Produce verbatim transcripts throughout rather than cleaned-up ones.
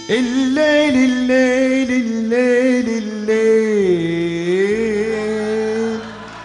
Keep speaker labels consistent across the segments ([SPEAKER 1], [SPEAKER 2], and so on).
[SPEAKER 1] الليل الليل الليل الليل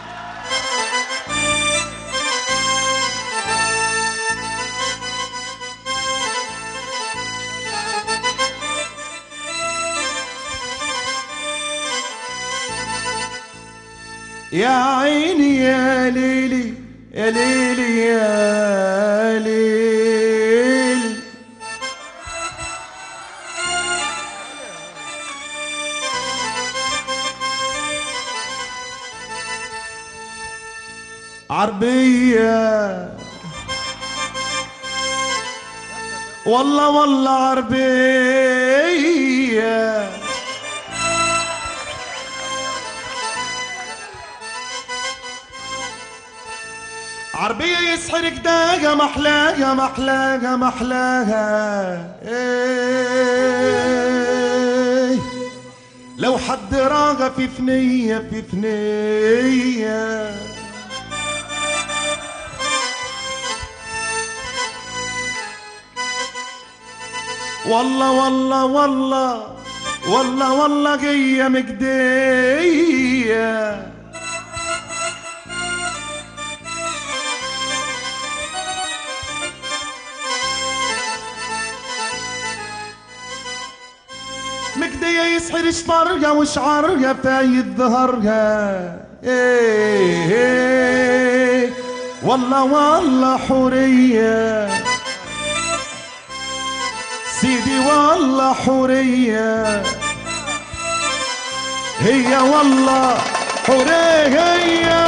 [SPEAKER 1] يا عيني يا ليلي يا ليلي يا ليل عربية والله والله عربية عربية يسحرك داقة محلاها محلاها محلاها إيه لو حد راغى في ثنية في ثنية والله والله والله والله والله جاية مجدية مجدية يسحر شفرها وشعرها فايد ظهرها ايه ايه والله والله حورية سيدي والله حورية هي والله حورية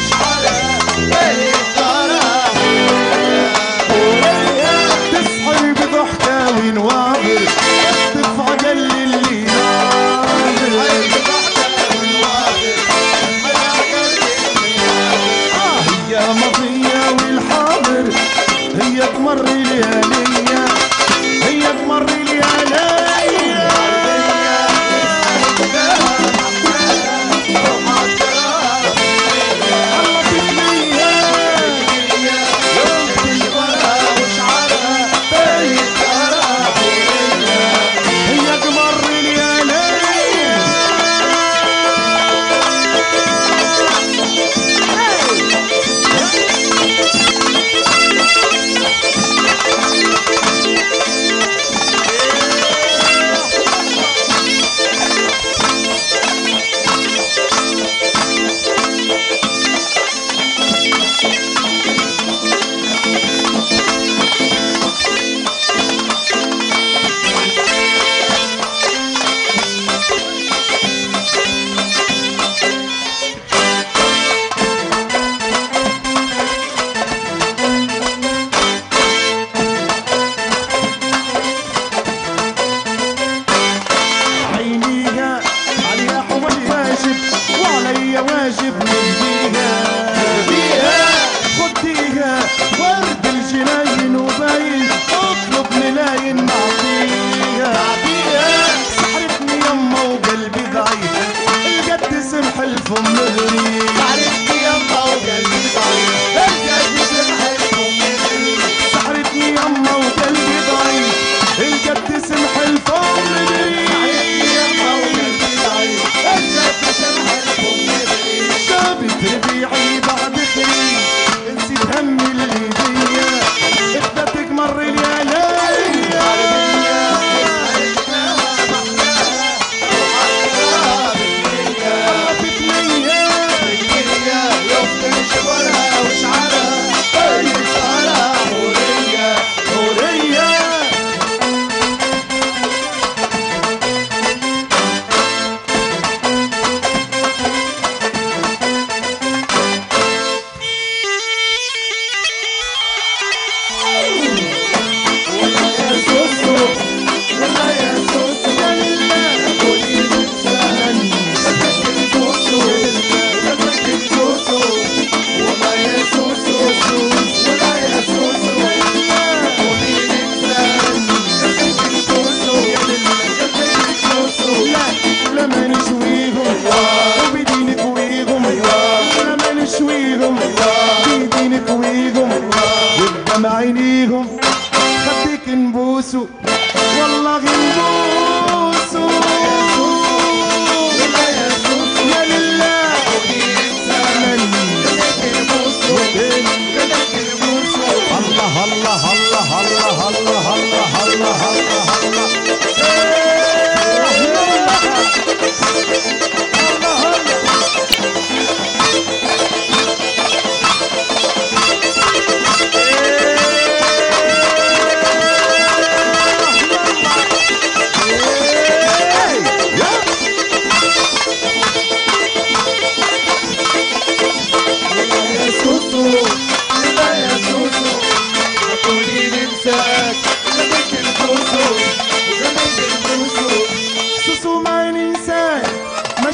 [SPEAKER 1] تسحر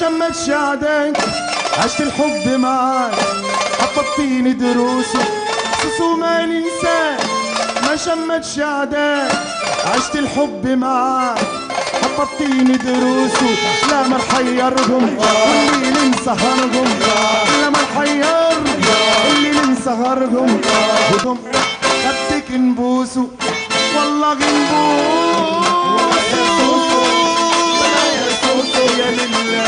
[SPEAKER 1] شمتش عداك عشت الحب معاك حفظتيني دروسي سوسو ما ننساك ما شمتش عداك عشت الحب معاك حفظتيني دروسي لا ما نحيرهم اللي ننسى هرهم لا ما نحير اللي ننسى هرهم بدهم خدك نبوسو والله نبوسو يا لله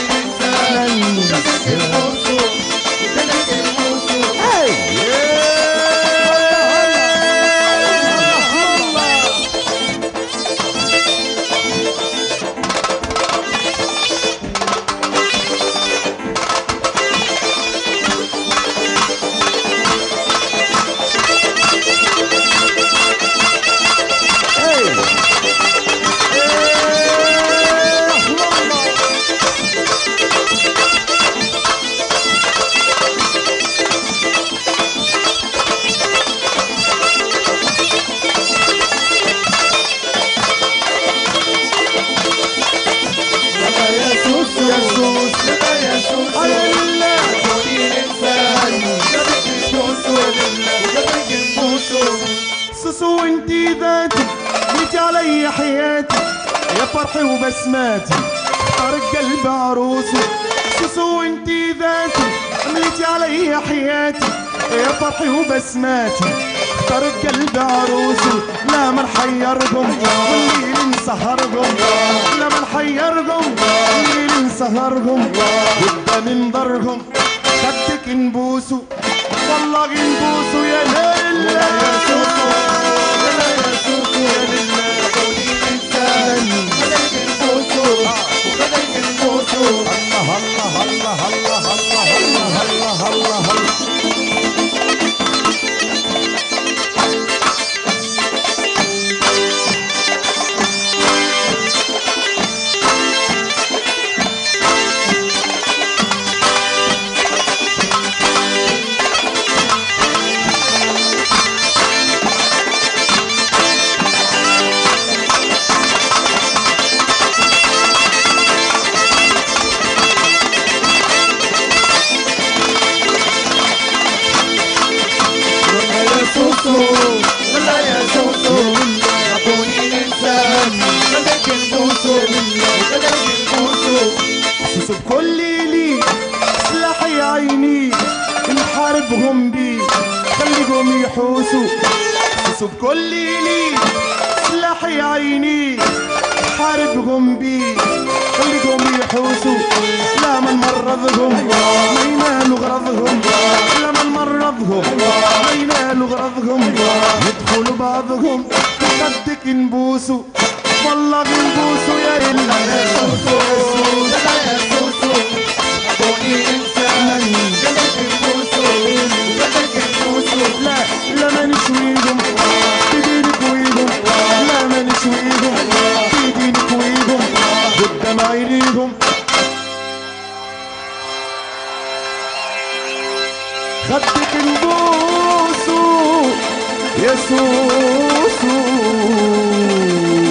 [SPEAKER 1] سوسو انتي ذاتي جيتي علي حياتي يا فرحي وبسماتي اختار قلب عروسي سوسو انتي ذاتي مليتي علي حياتي يا فرحي وبسماتي اختار قلب عروسي لا ما نحيركم واللي ننسى هركم لا ما نحيركم واللي ننسى هركم وده من ضركم خدك نبوسو والله نبوسو يا ليلى يا سوسو يا يا سوسو يا ليلى قولي انسان خدك نبوسو وخدك نبوسو الله الله الله الله الله الله الله الله سوسو بكل لي سلاحي عيني نحاربهم بيه خليهم يحوسوا سوسو بكل لي سلاحي عيني نحاربهم بيه خليهم يحوسوا لا ما نمرضهم ما ينالوا غرضهم لا ما نمرضهم ما ينالوا غرضهم يدخلوا بعضهم خدك نبوسوا والله بنبوسوا يا إلا يا سوسو يا سوسو عطوني إنسان قدك نبوسوا قدك نبوسوا لا لا ما نشويهم تيجي نكويهم لا ما نشويهم تيجي نكويهم قدام عينيهم خدك نبوسوا يا سوسو